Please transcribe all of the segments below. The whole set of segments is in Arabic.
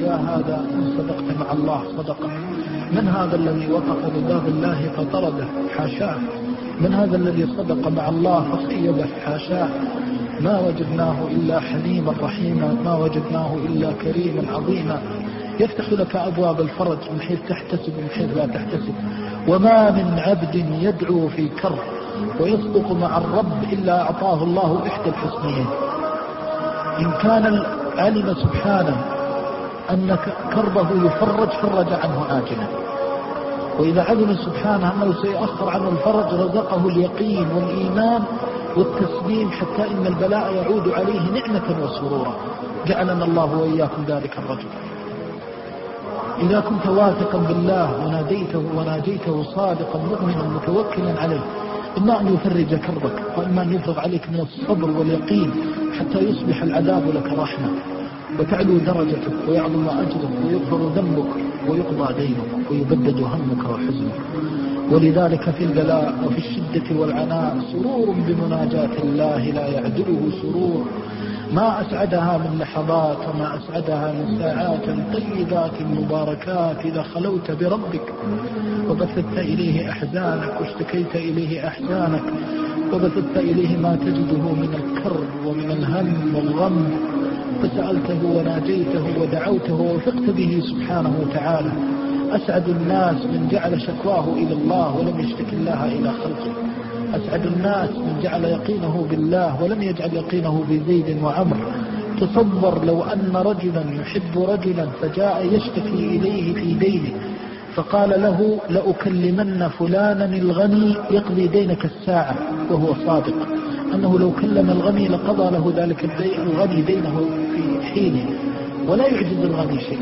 يا هذا إن صدقت مع الله صدقه. من هذا الذي وقف بباب الله فطرده؟ حاشاه. من هذا الذي صدق مع الله فخيبه؟ حاشاه. ما وجدناه إلا حليما رحيما، ما وجدناه إلا كريما عظيما، يفتح لك أبواب الفرج من حيث تحتسب ومن حيث لا تحتسب. وما من عبد يدعو في كرب ويصدق مع الرب إلا أعطاه الله إحدى الحسنيين. إن كان علم سبحانه أن كربه يفرج فرج عنه آجلا، وإذا علم سبحانه أنه سيأخر عنه الفرج رزقه اليقين والإيمان والتسليم حتى إن البلاء يعود عليه نعمة وسرورا. جعلنا الله وإياكم ذلك الرجل. إذا كنت واثقا بالله وناجيته صادقا مؤمنا متوكلا عليه، إما أن يفرج كربك وإما أن يفرض عليك من الصبر واليقين حتى يصبح العذاب لك رحمة وتعلو درجتك ويعظم أجرك ويغفر ذنبك ويقضى دينك ويبدد همك وحزنك. ولذلك في البلاء وفي الشدة والعناء سرور بمناجاة الله لا يعدله سرور، ما أسعدها من لحظات وما أسعدها من ساعات طيبات مباركات إذا خلوت بربك وبثت إليه أحزانك واشتكيت إليه أحزانك وبثت إليه ما تجده من الكرب ومن الهم والغم، فسألته وناجيته ودعوته ووفقت به سبحانه وتعالى. أسعد الناس من جعل شكواه إلى الله ولم يشتكي الله إلى خلقه. أسعد الناس من جعل يقينه بالله ولم يجعل يقينه بزيد وعمر. تصور لو أن رجلا يحب رجلا فجاء يشتكي إليه في دينه فقال له لأكلمن فلانا الغني يقضي دينك الساعة، وهو صادق أنه لو كلم الغني لقضى له ذلك الغني دينه في حينه ولا يعجز الغني شيء.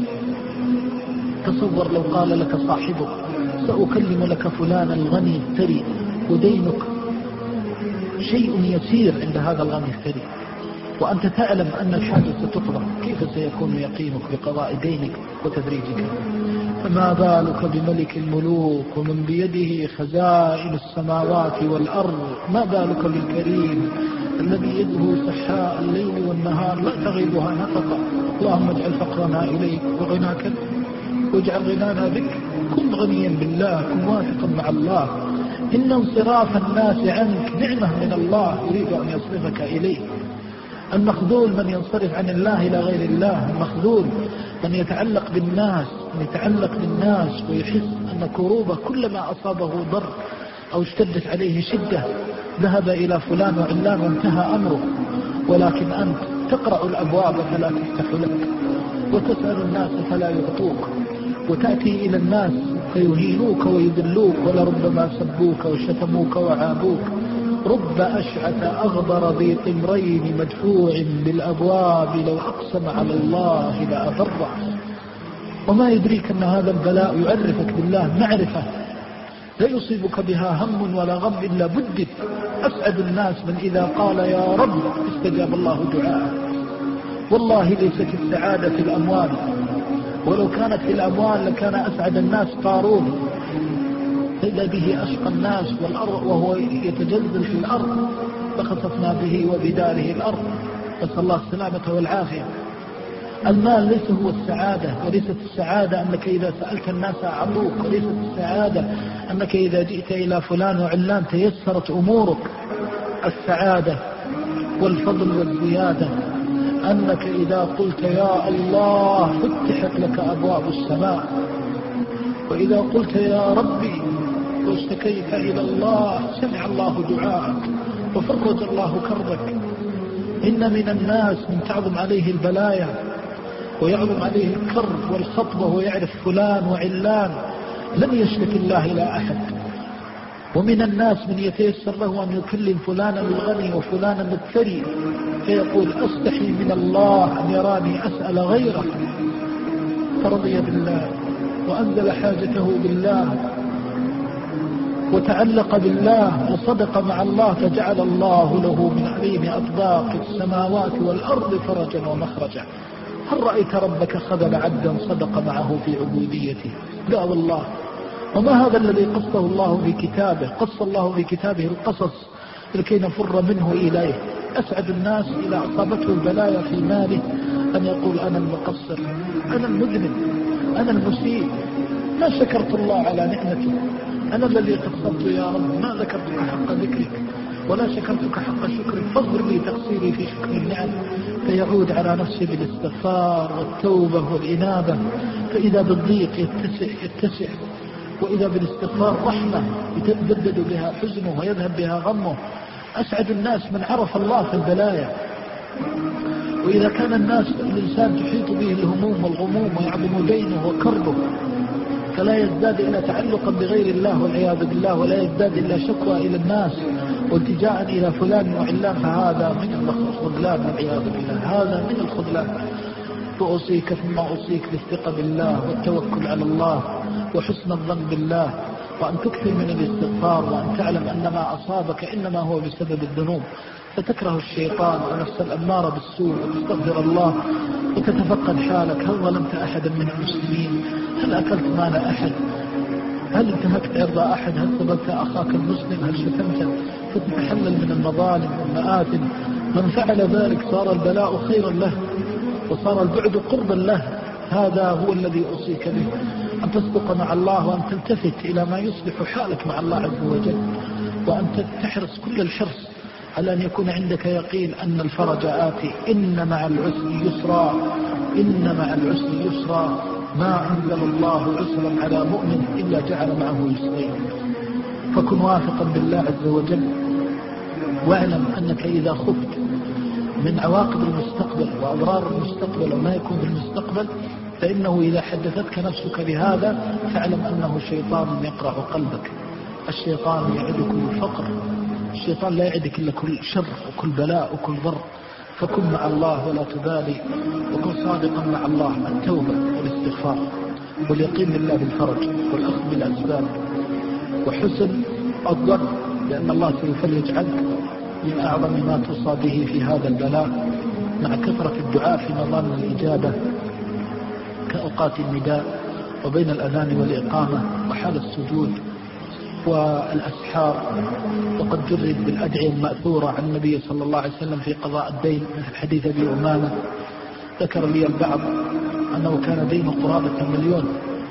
تصور لو قال لك صاحبك سأكلم لك فلانا الغني الثري ودينك شيء يسير عند هذا الغني الثري وأنت تعلم أن الحاجة ستقضى، كيف سيكون يقينك بقضاء دينك وتدريجك؟ فما بالك بملك الملوك ومن بيده خزائن السماوات والأرض؟ ما بالك بالكريم الذي يده سحاء الليل والنهار لا تغيبها نفقة؟ اللهم اجعل فقرنا إليك وغناك واجعل غنانا بك. كن غنيا بالله، كن واثقا مع الله. إن انصراف الناس عنك نعمة من الله يريد أن يصرفك إليه. المخذول من ينصرف عن الله إلى غير الله، المخذول من يتعلق بالناس ويحس أن كروبه كلما أصابه ضر أو اشتدت عليه شدة ذهب إلى فلان وعلان وانتهى أمره. ولكن أنت تقرأ الأبواب فلا تفتح لك، وتسأل الناس فلا يعطوك، وتأتي إلى الناس فيهينوك ويذلوك، ولربما سبوك وشتموك وعابوك. رب أشعث أغبر ذي طمرين مدفوع بالأبواب لو أقسم على الله لأبره. وما يدريك أن هذا البلاء يعرفك بالله معرفة لا يصيبك بها هم ولا غم إلا بدت. أسعد الناس من إذا قال يا رب استجاب الله دعاءه. والله ليست السعادة في الأموال، ولو كانت في الأموال لكان أسعد الناس قارون، إذا به أشقى الناس والأرض وهو يتجلجل في الأرض فخسفنا به وبداره الأرض، نسأل الله السلامة والعافية. المال ليس هو السعادة، وليست السعادة أنك إذا سألت الناس أعطوك، وليست السعادة أنك إذا جئت إلى فلان وعلان تيسرت أمورك. السعادة والفضل والزيادة أنك إذا قلت يا الله فتحت لك أبواب السماء، وإذا قلت يا ربي واشتكيت إلى الله سمع الله دعاءك وفرج الله كربك. إن من الناس من تعظم عليه البلايا ويعظم عليه الكرب والخطبة ويعرف فلان وعلان لم يشتكي الله إلى أحد. ومن الناس من يتيسر له أن يكلم فلانا الغني وفلانا الثري فيقول أستحي من الله أن يراني أسأل غيره، فرضي بالله وأنزل حاجته بالله وتعلق بالله وصدق مع الله، فجعل الله له من عليم أطباق السماوات والأرض فرجا ومخرجا. هل رأيت ربك خذل عبدا صدق معه في عبوديته؟ لا والله. وما هذا الذي قصه الله في كتابه؟ قص الله في كتابه القصص لكي نفر منه إليه. أسعد الناس إذا أصابته البلايا في ماله أن يقول أنا المقصر، أنا المذنب، أنا المسيء، ما شكرت الله على نعمتي، أنا الذي قصرت يا رب، ما ذكرتك حق ذكرك ولا شكرتك حق شكرك، فاغفر لي تقصيري في شكر النعم. فيعود على نفسه بالاستغفار والتوبة والإنابة، فإذا بالضيق يتسع، وإذا بالاستغفار رحمة يتبدد بها حزنه ويذهب بها غمه. أسعد الناس من عرف الله في البلايا. وإذا كان الإنسان تحيط به الهموم والغموم ويعظم دينه وكربه، فلا يزداد إلا تعلقا بغير الله والعياذ بالله، ولا يزداد إلا شكوى إلى الناس والتجاء إلى فلان وعلان، فهذا من الخذلان والعياذ بالله، هذا من الخذلان. فأوصيك ثم أوصيك بالثقة بالله والتوكل على الله وحسن الظن بالله، وأن تكثر من الاستغفار، وأن تعلم أن ما أصابك إنما هو بسبب الذنوب، فتكره الشيطان ونفس الأمارة بالسوء وتستغفر الله وتتفقد حالك. هل ظلمت أحدا من المسلمين؟ هل أكلت مال أحد؟ هل انتهكت عرض أحد؟ هل سببت أخاك المسلم؟ هل شتمته؟ فتتحلل من المظالم والمآثم. من فعل ذلك صار البلاء خيرا له وصار البعد قربا له. هذا هو الذي أوصيك به، أن تصدق مع الله، وأن تلتفت إلى ما يصلح حالك مع الله عز وجل، وأن تحرص كل الحرص على أن يكون عندك يقين أن الفرج آتي. إن مع العسر يسرا، إن مع العسر يسرا. ما أنزل الله عسرا على مؤمن إلا جعل معه يسرين. فكن واثقا بالله عز وجل، واعلم أنك إذا خفت من عواقب المستقبل وأضرار المستقبل وما يكون في المستقبل، فإنه إذا حدثتك نفسك بهذا فاعلم أنه شيطان يقرع قلبك. الشيطان يعدكم الفقر، الشيطان لا يعدك إلا كل شر وكل بلاء وكل ضر. فكن مع الله ولا تبالي، وكن صادقا مع الله. التوبة والاستغفار واليقين بالله بالفرج والأخذ بالأسباب وحسن الظن، لأن الله سيفرج عنك من أعظم ما تصاب به في هذا البلاء، مع كثرة الدعاء في مظان الإجابة كأوقات النداء وبين الأذان والإقامة وحال السجود والأسحار. وقد جرد بالأدعية المأثورة عن النبي صلى الله عليه وسلم في قضاء الدين، مثل حديث أبي أمامة. ذكر لي البعض أنه كان دين قرابة 1,000,000،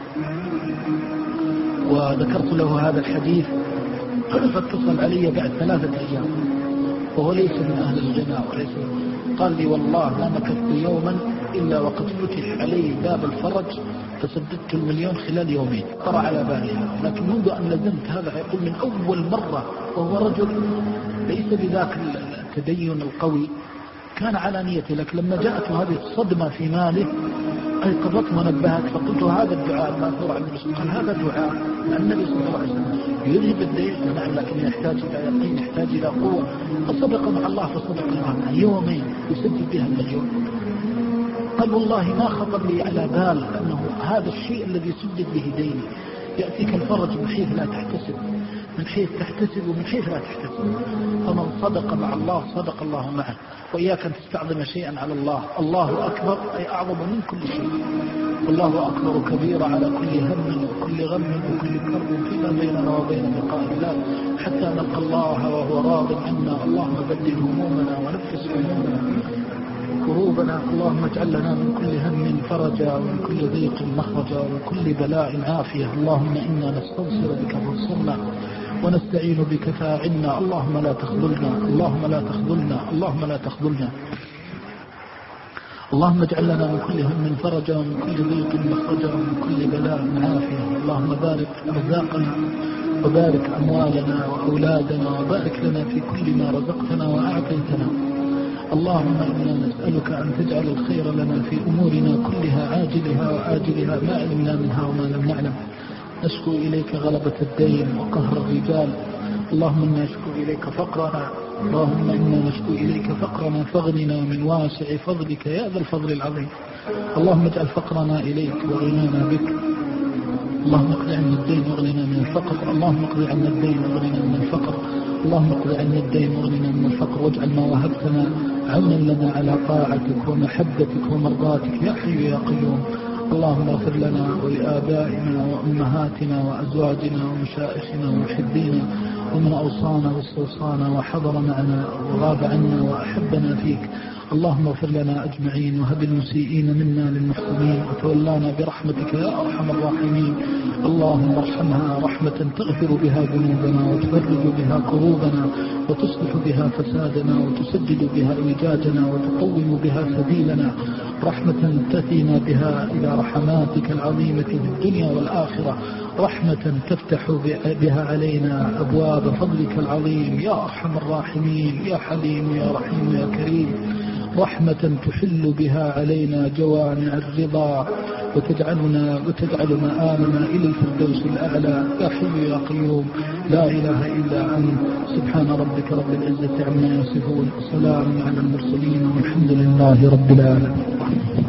وذكرت له هذا الحديث فاتصل علي بعد 3 أيام، وهو ليس من أهل الغنى وليس. قال لي والله ما مكثت يوما إلا وقد فتح علي باب الفرج فسددت 1,000,000 خلال يومين. طرى على بالي، لكن منذ أن لزمت هذا يقول من أول مرة، وهو رجل ليس بذاك التدين القوي، كان على نيته، لكن لما جاءت هذه الصدمة في ماله أيقظت ونبهت. فقلت هذا الدعاء الماثور عن الرسول، قال هذا دعاء النبي صلى الله عليه وسلم يذهب الدين، نعم، لكن يحتاج إلى يقين، يحتاج إلى قوة. فصدق مع الله، فصدق الله يومين يسجل بها 1,000,000. قال والله ما خطر لي على بال أنه هذا الشيء الذي سجد به ديني. يأتيك الفرج من حيث لا تحتسب، من حيث تحتسب ومن حيث لا تحتسب. فمن صدق مع الله صدق الله معه. وإياك أن تستعظم شيئا على الله. الله أكبر أي أعظم من كل شيء. والله أكبر كبير على كل هم وكل غم وكل كرب فيما بيننا وبين لقاء الله، حتى نلقى الله وهو راض عنا. اللهم بدل همومنا ونفس همومنا كروبنا. اللهم اجعل لنا من كل هم فرجا ومن كل ضيق مخرجا ومن كل بلاء عافية. اللهم إنا نستنصر بك فانصرنا ونستعين بك فاعنا. اللهم لا تخذلنا، اللهم لا تخذلنا، اللهم لا تخذلنا. اللهم اجعل لنا من كل هم فرجا ومن كل ضيق مخرجا ومن كل بلاء عافية. اللهم بارك رزاقنا وبارك أموالنا وأولادنا وبارك لنا في كل ما رزقتنا وأعطيتنا. اللهم إنا نسألك أن تجعل الخير لنا في أمورنا كلها عاجلها وآجلها، ما علمنا منها وما لم نعلم. نشكو إليك غلبة الدين وقهر الرجال. اللهم إنا نشكو إليك فقرنا، اللهم إنا نشكو إليك فقرنا فاغننا من واسع فضلك يا ذا الفضل العظيم. اللهم اجعل فقرنا إليك وغنانا بك. اللهم اقض عنا الدين واغننا من الفقر. اللهم اقض عنا الدين واغننا من الفقر. اللهم اقض عنا الدين واغننا من الفقر، واجعل ما وهبتنا عونا لنا على طاعتك ومحبتك ومرضاتك يا حي يا قيوم. اللهم اغفر لنا ولآبائنا وأمهاتنا وأزواجنا ومشائخنا ومحبينا ومن أوصانا واستوصانا وحضر معنا وغاب عنا وأحبنا فيك. اللهم اغفر لنا أجمعين، وهب المسيئين منا للمحسنين، وتولانا برحمتك يا أرحم الراحمين. اللهم ارحمها رحمة تغفر بها ذنوبنا وتفرج بها كروبنا وتصلح بها فسادنا وتسدد بها إيجاجنا وتقوم بها سبيلنا، رحمة تأتينا بها إلى رحماتك العظيمة في الدنيا والآخرة، رحمة تفتح بها علينا أبواب فضلك العظيم يا أرحم الراحمين، يا حليم يا رحيم يا كريم، رحمة تحل بها علينا جوامع الرضا وتجعل مآلنا إلى الفردوس الأعلى، يا حي يا قيوم لا إله إلا أنت. سبحان ربك رب العزة عما يصفون، وسلام على المرسلين والحمد لله رب العالمين.